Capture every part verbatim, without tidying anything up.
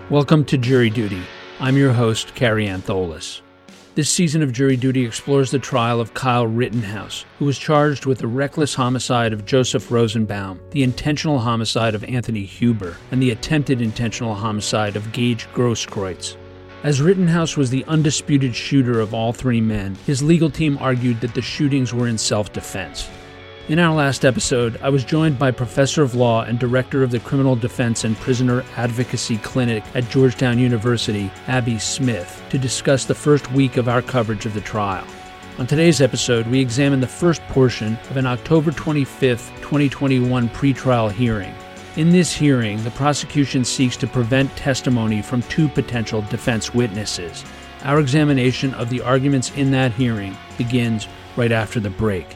Welcome to Jury Duty. I'm your host, Carrie Antholis. This season of Jury Duty explores the trial of Kyle Rittenhouse, who was charged with the reckless homicide of Joseph Rosenbaum, the intentional homicide of Anthony Huber, and the attempted intentional homicide of Gage Grosskreutz. As Rittenhouse was the undisputed shooter of all three men, his legal team argued that the shootings were in self-defense. In our last episode, I was joined by Professor of Law and Director of the Criminal Defense and Prisoner Advocacy Clinic at Georgetown University, Abby Smith, to discuss the first week of our coverage of the trial. On today's episode, we examine the first portion of an October twenty-fifth, twenty twenty-one pretrial hearing. In this hearing, the prosecution seeks to prevent testimony from two potential defense witnesses. Our examination of the arguments in that hearing begins right after the break.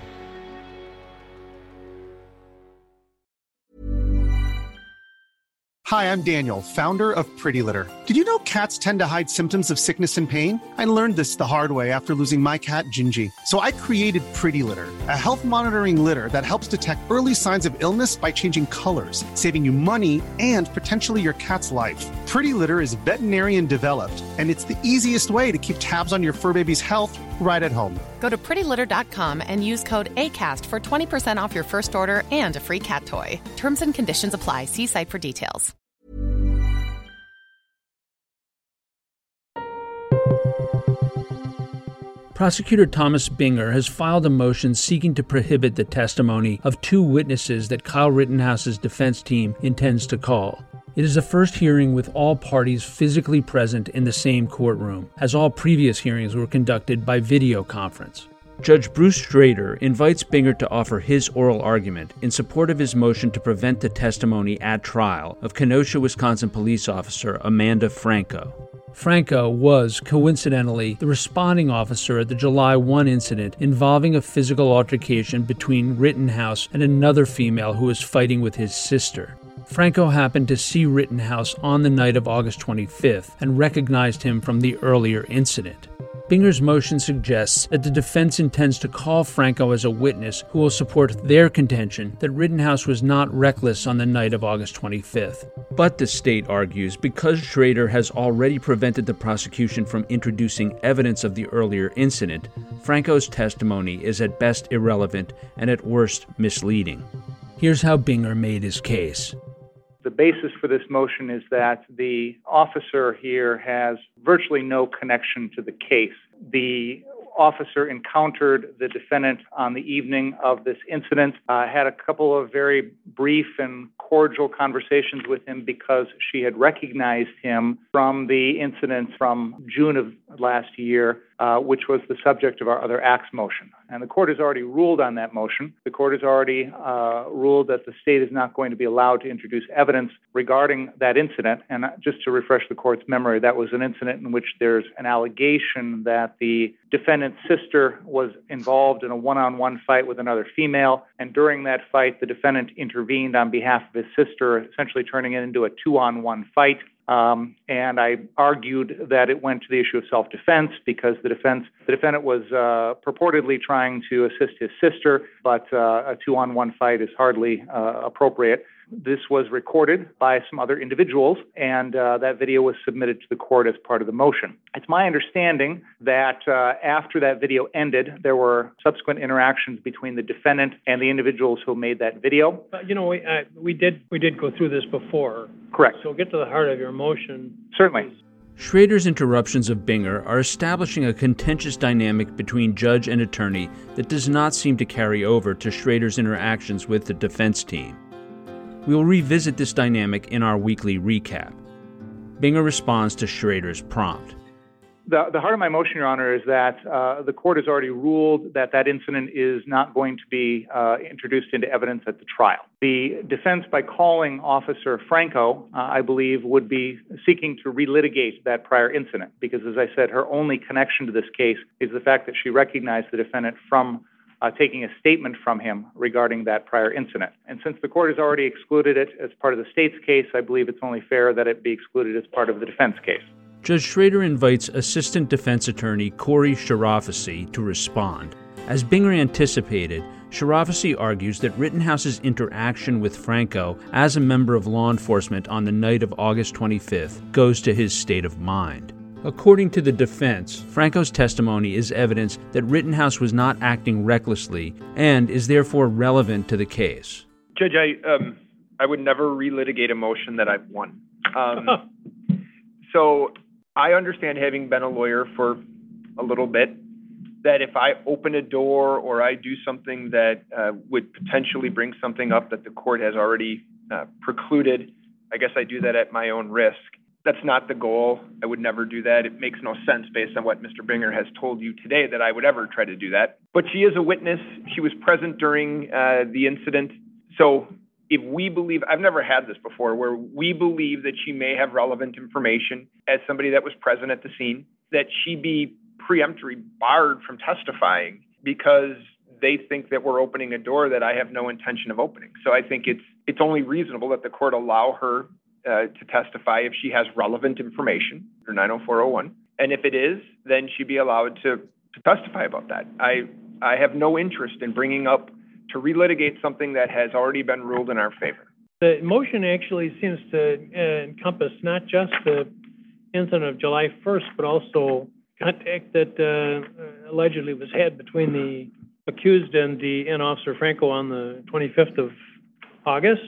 Hi, I'm Daniel, founder of Pretty Litter. Did you know cats tend to hide symptoms of sickness and pain? I learned this the hard way after losing my cat, Gingy. So I created Pretty Litter, a health monitoring litter that helps detect early signs of illness by changing colors, saving you money and potentially your cat's life. Pretty Litter is veterinarian developed, and it's the easiest way to keep tabs on your fur baby's health right at home. Go to pretty litter dot com and use code ACAST for twenty percent off your first order and a free cat toy. Terms and conditions apply. See site for details. Prosecutor Thomas Binger has filed a motion seeking to prohibit the testimony of two witnesses that Kyle Rittenhouse's defense team intends to call. It is the first hearing with all parties physically present in the same courtroom, as all previous hearings were conducted by video conference. Judge Bruce Schrader invites Binger to offer his oral argument in support of his motion to prevent the testimony at trial of Kenosha, Wisconsin police officer Amanda Franco. Franco was, coincidentally, the responding officer at the July first incident involving a physical altercation between Rittenhouse and another female who was fighting with his sister. Franco happened to see Rittenhouse on the night of August twenty-fifth and recognized him from the earlier incident. Binger's motion suggests that the defense intends to call Franco as a witness who will support their contention that Rittenhouse was not reckless on the night of August twenty-fifth. But the state argues because Schrader has already prevented the prosecution from introducing evidence of the earlier incident, Franco's testimony is at best irrelevant and at worst misleading. Here's how Binger made his case. The basis for this motion is that the officer here has virtually no connection to the case. The officer encountered the defendant on the evening of this incident, uh, had a couple of very brief and cordial conversations with him because she had recognized him from the incident from June of last year, uh, which was the subject of our other acts motion. And the court has already ruled on that motion. The court has already uh, ruled that the state is not going to be allowed to introduce evidence regarding that incident. And just to refresh the court's memory, that was an incident in which there's an allegation that the defendant's sister was involved in a one-on-one fight with another female. And during that fight, the defendant intervened on behalf of his sister, essentially turning it into a two-on-one fight. Um, and I argued that it went to the issue of self-defense because the defense, the defendant was uh, purportedly trying to assist his sister, but uh, a two-on-one fight is hardly uh, appropriate. This was recorded by some other individuals, and uh, that video was submitted to the court as part of the motion. It's my understanding that uh, after that video ended, there were subsequent interactions between the defendant and the individuals who made that video. Uh, you know, we, uh, we did we did go through this before. Correct. So get to the heart of your motion. Certainly. Schrader's interruptions of Binger are establishing a contentious dynamic between judge and attorney that does not seem to carry over to Schrader's interactions with the defense team. We will revisit this dynamic in our weekly recap. Binger responds to Schrader's prompt. The, the heart of my motion, Your Honor, is that uh, the court has already ruled that that incident is not going to be uh, introduced into evidence at the trial. The defense, by calling Officer Franco, uh, I believe, would be seeking to relitigate that prior incident because, as I said, her only connection to this case is the fact that she recognized the defendant from Uh, taking a statement from him regarding that prior incident. And since the court has already excluded it as part of the state's case, I believe it's only fair that it be excluded as part of the defense case. Judge Schrader invites Assistant Defense Attorney Corey Sharafazi to respond, As Binger anticipated, Chirafisi argues that Rittenhouse's interaction with Franco as a member of law enforcement on the night of August twenty-fifth goes to his state of mind. According to the defense, Franco's testimony is evidence that Rittenhouse was not acting recklessly and is therefore relevant to the case. Judge, I um, I would never relitigate a motion that I've won. Um, so I understand, having been a lawyer for a little bit, that if I open a door or I do something that uh, would potentially bring something up that the court has already uh, precluded, I guess I do that at my own risk. That's not the goal. I would never do that. It makes no sense based on what Mister Binger has told you today that I would ever try to do that. But she is a witness. She was present during uh, the incident. So if we believe, I've never had this before, where we believe that she may have relevant information as somebody that was present at the scene, that she be preemptory barred from testifying because they think that we're opening a door that I have no intention of opening. So I think it's it's only reasonable that the court allow her uh, to testify if she has relevant information under nine oh four oh one. And if it is, then she'd be allowed to, to testify about that. I I have no interest in bringing up to relitigate something that has already been ruled in our favor. The motion actually seems to uh, encompass not just the incident of July first, but also contact that uh, allegedly was had between the accused and the and Officer Franco on the twenty-fifth of August.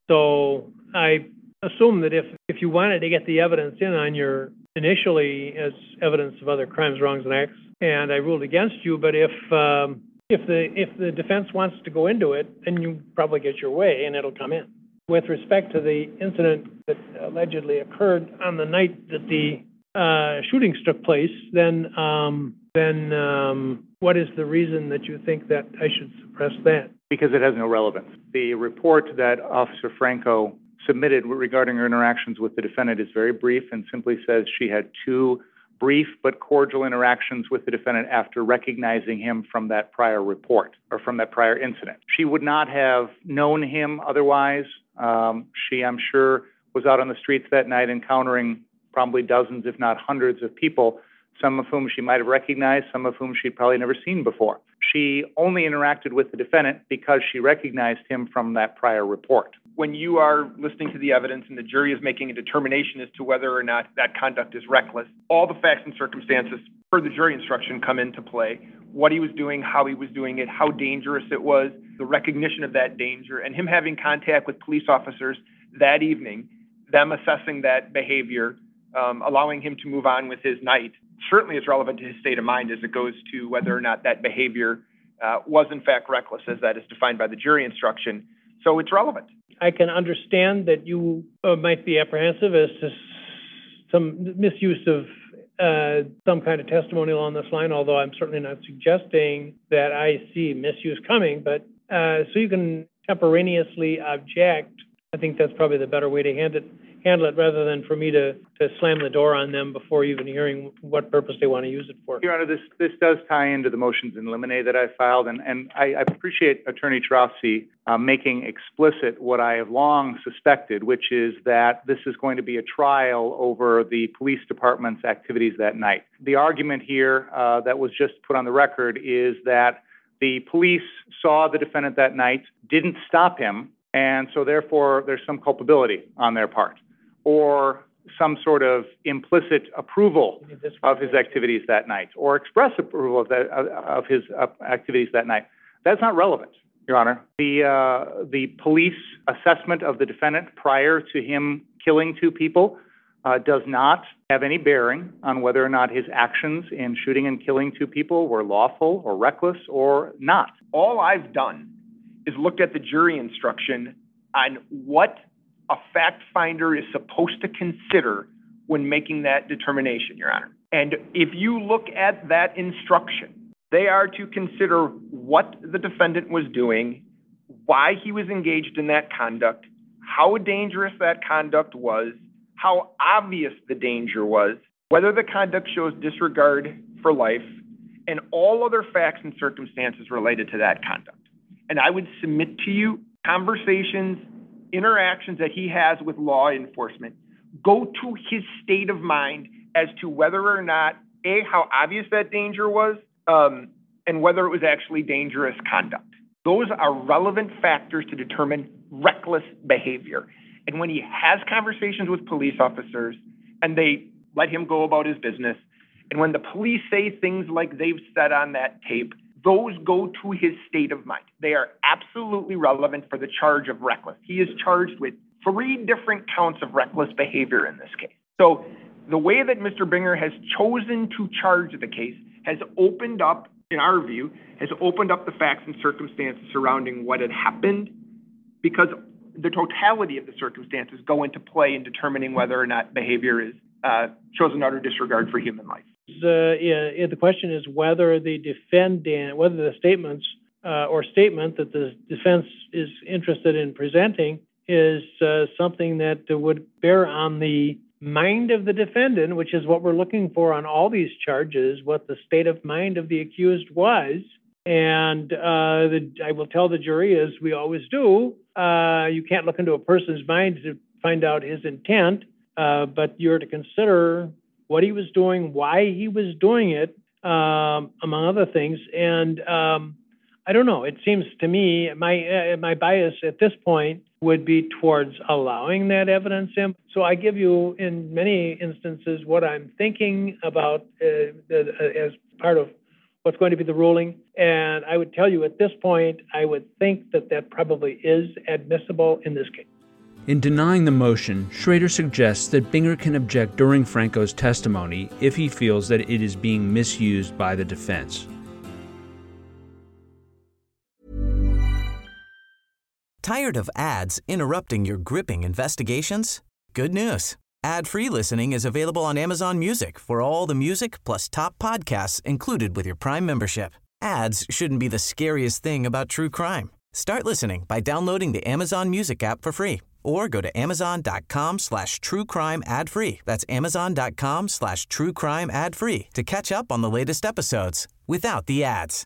So I assume that if, if you wanted to get the evidence in on your initially as evidence of other crimes, wrongs, and acts, and I ruled against you, but if um, if the if the defense wants to go into it, then you probably get your way and it'll come in. With respect to the incident that allegedly occurred on the night that the uh, shootings took place, then um, then um, what is the reason that you think that I should suppress that? Because it has no relevance. The report that Officer Franco submitted regarding her interactions with the defendant is very brief and simply says she had two brief but cordial interactions with the defendant after recognizing him from that prior report or from that prior incident. She would not have known him otherwise. Um, she, I'm sure, was out on the streets that night encountering probably dozens, if not hundreds of people, some of whom she might have recognized, some of whom she'd probably never seen before. She only interacted with the defendant because she recognized him from that prior report. When you are listening to the evidence and the jury is making a determination as to whether or not that conduct is reckless, all the facts and circumstances per the jury instruction come into play. What he was doing, how he was doing it, how dangerous it was, the recognition of that danger, and him having contact with police officers that evening, them assessing that behavior, um, allowing him to move on with his night, certainly is relevant to his state of mind as it goes to whether or not that behavior uh, was in fact reckless, as that is defined by the jury instruction. So it's relevant. I can understand that you uh, might be apprehensive as to some misuse of uh, some kind of testimony along this line, although I'm certainly not suggesting that I see misuse coming. But uh, so you can contemporaneously object. I think that's probably the better way to handle it, handle it rather than for me to, to slam the door on them before even hearing what purpose they want to use it for. Your Honor, this this does tie into the motions in limine that I filed, and, and I, I appreciate Attorney Chirafisi uh, making explicit what I have long suspected, which is that this is going to be a trial over the police department's activities that night. The argument here uh, that was just put on the record is that the police saw the defendant that night, didn't stop him, and so therefore there's some culpability on their part, or some sort of implicit approval of his activities that night, or express approval of, that, of his activities that night. That's not relevant, Your Honor. The, uh, the police assessment of the defendant prior to him killing two people uh, does not have any bearing on whether or not his actions in shooting and killing two people were lawful or reckless or not. All I've done is looked at the jury instruction on what a fact finder is supposed to consider when making that determination, Your Honor. And if you look at that instruction, they are to consider what the defendant was doing, why he was engaged in that conduct, how dangerous that conduct was, how obvious the danger was, whether the conduct shows disregard for life, and all other facts and circumstances related to that conduct. And I would submit to you conversations, interactions that he has with law enforcement go to his state of mind as to whether or not, A, how obvious that danger was, um, and whether it was actually dangerous conduct. Those are relevant factors to determine reckless behavior. And when he has conversations with police officers and they let him go about his business, and when the police say things like they've said on that tape, those go to his state of mind. They are absolutely relevant for the charge of reckless. He is charged with three different counts of reckless behavior in this case. So the way that Mister Binger has chosen to charge the case has opened up, in our view, has opened up the facts and circumstances surrounding what had happened, because the totality of the circumstances go into play in determining whether or not behavior is uh, chosen utter disregard for human life. The, yeah, the question is whether the defendant, whether the statements uh, or statement that the defense is interested in presenting is uh, something that would bear on the mind of the defendant, which is what we're looking for on all these charges, what the state of mind of the accused was. And uh, the, I will tell the jury, as we always do, uh, you can't look into a person's mind to find out his intent, uh, but you're to consider what he was doing, why he was doing it, um, among other things. And um, I don't know, it seems to me, my uh, my bias at this point would be towards allowing that evidence in. So I give you, in many instances, what I'm thinking about uh, the, uh, as part of what's going to be the ruling. And I would tell you at this point, I would think that that probably is admissible in this case. In denying the motion, Schrader suggests that Binger can object during Franco's testimony if he feels that it is being misused by the defense. Tired of ads interrupting your gripping investigations? Good news. Ad-free listening is available on Amazon Music for all the music plus top podcasts included with your Prime membership. Ads shouldn't be the scariest thing about true crime. Start listening by downloading the Amazon Music app for free or go to amazon.com slash true crime ad free. That's amazon.com slash true crime ad free to catch up on the latest episodes without the ads.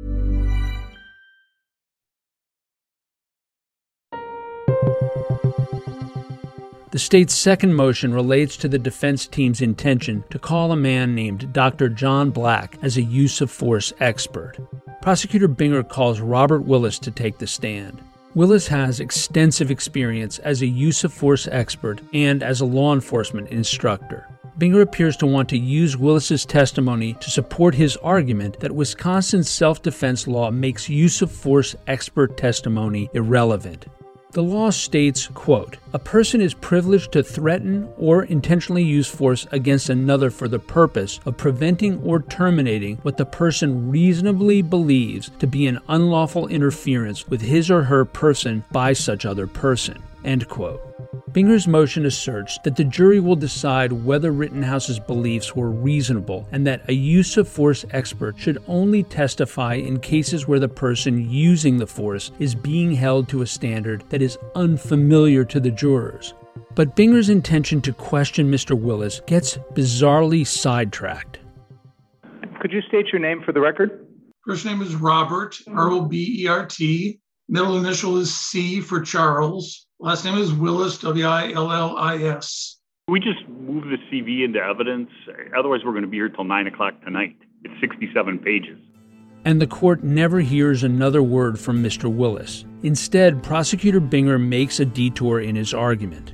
The state's second motion relates to the defense team's intention to call a man named Doctor John Black as a use-of-force expert. Prosecutor Binger calls Robert Willis to take the stand. Willis has extensive experience as a use-of-force expert and as a law enforcement instructor. Binger appears to want to use Willis's testimony to support his argument that Wisconsin's self-defense law makes use-of-force expert testimony irrelevant. The law states, quote, "A person is privileged to threaten or intentionally use force against another for the purpose of preventing or terminating what the person reasonably believes to be an unlawful interference with his or her person by such other person," end quote. Binger's motion asserts that the jury will decide whether Rittenhouse's beliefs were reasonable and that a use-of-force expert should only testify in cases where the person using the force is being held to a standard that is unfamiliar to the jurors. But Binger's intention to question Mister Willis gets bizarrely sidetracked. Could you state your name for the record? First name is Robert, R O B E R T. Middle initial is C for Charles. Last name is Willis, W I L L I S. We just move the C V into evidence. Otherwise, we're going to be here till nine o'clock tonight. It's sixty-seven pages. And the court never hears another word from Mister Willis. Instead, Prosecutor Binger makes a detour in his argument.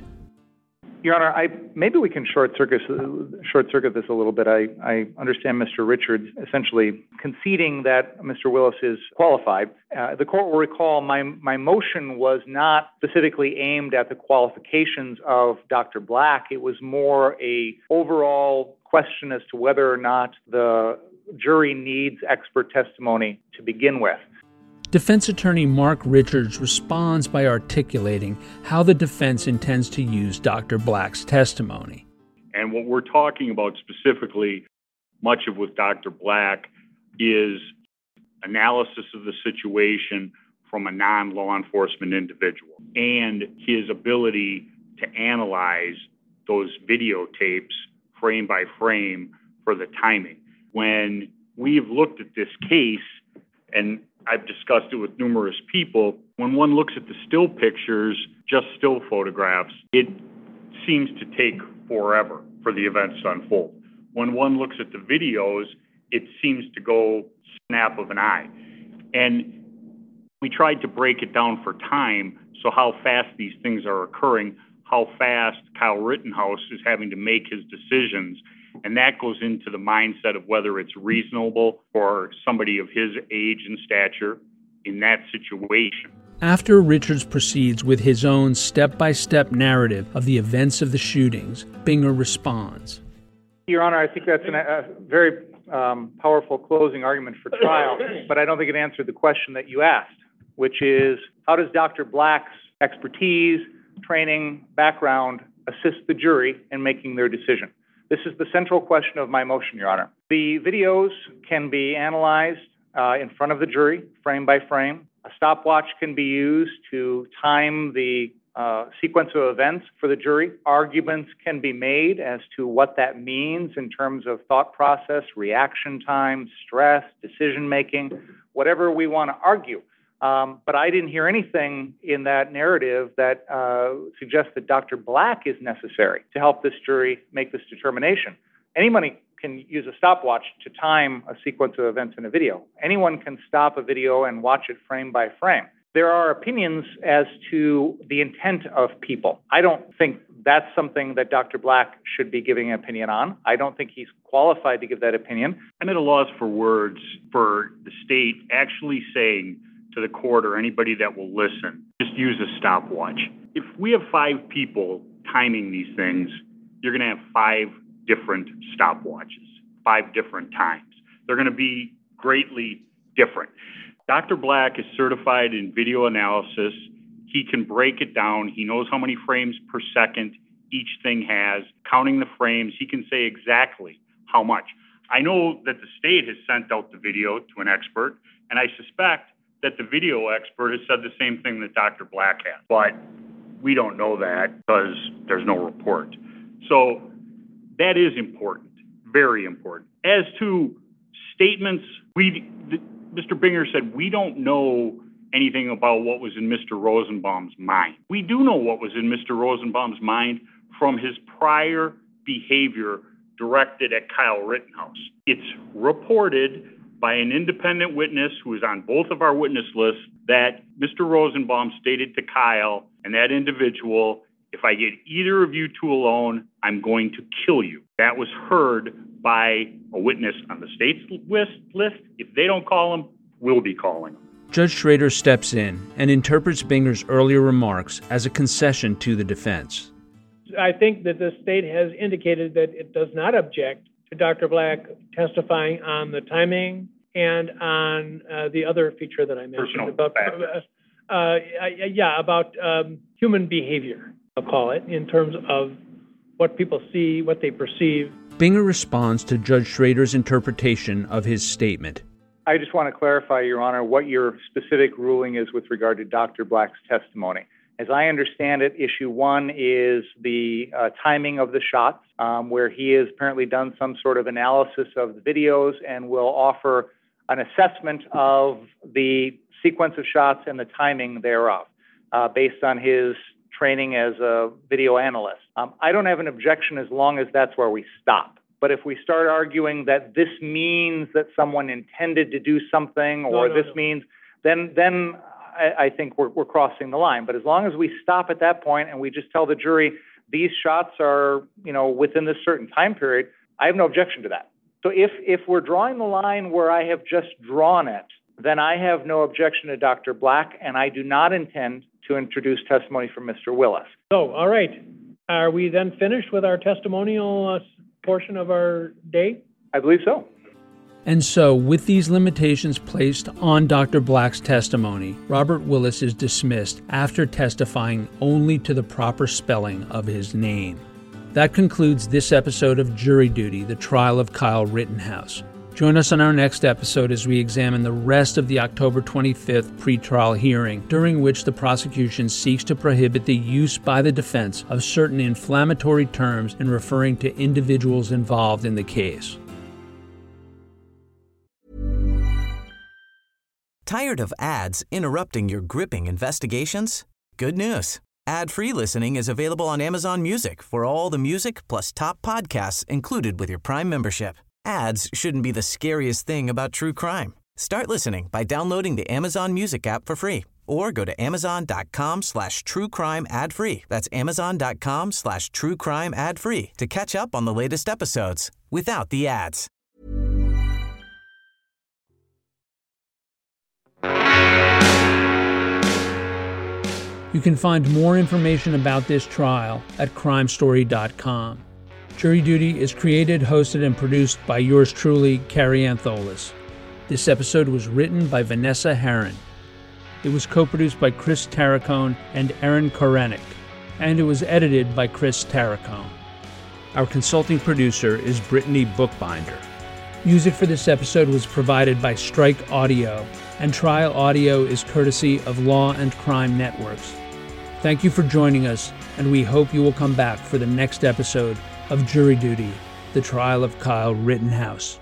Your Honor, I, maybe we can short circuit, short circuit this a little bit. I, I understand Mister Richards essentially conceding that Mister Willis is qualified. Uh, the court will recall my, my motion was not specifically aimed at the qualifications of Doctor Black. It was more a overall question as to whether or not the jury needs expert testimony to begin with. Defense attorney Mark Richards responds by articulating how the defense intends to use Doctor Black's testimony. And what we're talking about specifically, much of with Doctor Black, is analysis of the situation from a non-law enforcement individual and his ability to analyze those videotapes frame by frame for the timing. When we've looked at this case, and I've discussed it with numerous people, when one looks at the still pictures, just still photographs, it seems to take forever for the events to unfold. When one looks at the videos it seems to go snap of an eye. And we tried to break it down for time, so how fast these things are occurring, how fast Kyle Rittenhouse is having to make his decisions. And that goes into the mindset of whether it's reasonable for somebody of his age and stature in that situation. After Richards proceeds with his own step-by-step narrative of the events of the shootings, Binger responds. Your Honor, I think that's an, a very um, powerful closing argument for trial, but I don't think it answered the question that you asked, which is, how does Doctor Black's expertise, training, background assist the jury in making their decision? This is the central question of my motion, Your Honor. The videos can be analyzed uh, in front of the jury, frame by frame. A stopwatch can be used to time the uh, sequence of events for the jury. Arguments can be made as to what that means in terms of thought process, reaction time, stress, decision-making, whatever we want to argue. Um, but I didn't hear anything in that narrative that uh, suggests that Doctor Black is necessary to help this jury make this determination. Anyone can use a stopwatch to time a sequence of events in a video. Anyone can stop a video and watch it frame by frame. There are opinions as to the intent of people. I don't think that's something that Doctor Black should be giving an opinion on. I don't think he's qualified to give that opinion. I'm at a loss for words for the state actually saying to the court or anybody that will listen, just use a stopwatch. If we have five people timing these things, you're going to have five different stopwatches, five different times. They're going to be greatly different. Doctor Black is certified in video analysis. He can break it down. He knows how many frames per second each thing has. Counting the frames, he can say exactly how much. I know that the state has sent out the video to an expert, and I suspect that the video expert has said the same thing that Doctor Black has. But we don't know that because there's no report. So that is important, very important. As to statements, we, Mister Binger said, we don't know anything about what was in Mister Rosenbaum's mind. We do know what was in Mister Rosenbaum's mind from his prior behavior directed at Kyle Rittenhouse. It's reported by an independent witness who is on both of our witness lists that Mister Rosenbaum stated to Kyle and that individual, if I get either of you two alone, I'm going to kill you. That was heard by a witness on the state's list. If they don't call him, we'll be calling him. Judge Schrader steps in and interprets Binger's earlier remarks as a concession to the defense. I think that the state has indicated that it does not object to Doctor Black testifying on the timing and on uh, the other feature that I mentioned Personal about, uh, uh, yeah, about um, human behavior, I'll call it, in terms of what people see, what they perceive. Binger responds to Judge Schrader's interpretation of his statement. I just want to clarify, Your Honor, what your specific ruling is with regard to Doctor Black's testimony. As I understand it, issue one is the uh, timing of the shots, um, where he has apparently done some sort of analysis of the videos and will offer an assessment of the sequence of shots and the timing thereof, uh, based on his training as a video analyst. Um, I don't have an objection as long as that's where we stop. But if we start arguing that this means that someone intended to do something, or no, no, this no. means, then then I, I think we're, we're crossing the line. But as long as we stop at that point and we just tell the jury these shots are, you know, within this certain time period, I have no objection to that. So if if we're drawing the line where I have just drawn it, then I have no objection to Doctor Black, and I do not intend to introduce testimony from Mister Willis. So, all right. Are we then finished with our testimonial uh, portion of our day? I believe so. And so, with these limitations placed on Doctor Black's testimony, Robert Willis is dismissed after testifying only to the proper spelling of his name. That concludes this episode of Jury Duty, the trial of Kyle Rittenhouse. Join us on our next episode as we examine the rest of the October twenty-fifth pretrial hearing, during which the prosecution seeks to prohibit the use by the defense of certain inflammatory terms in referring to individuals involved in the case. Tired of ads interrupting your gripping investigations? Good news. Ad-free listening is available on Amazon Music for all the music plus top podcasts included with your Prime membership. Ads shouldn't be the scariest thing about true crime. Start listening by downloading the Amazon Music app for free or go to amazon.com slash true crime ad free. That's amazon.com slash true crime ad free to catch up on the latest episodes without the ads. You can find more information about this trial at crime story dot com. Jury Duty is created, hosted, and produced by yours truly, Carrie Antholis. This episode was written by Vanessa Herron. It was co-produced by Chris Tarracone and Aaron Korenik, and it was edited by Chris Tarracone. Our consulting producer is Brittany Bookbinder. Music for this episode was provided by Strike Audio, and Trial Audio is courtesy of Law and Crime Networks. Thank you for joining us, and we hope you will come back for the next episode of Jury Duty, the trial of Kyle Rittenhouse.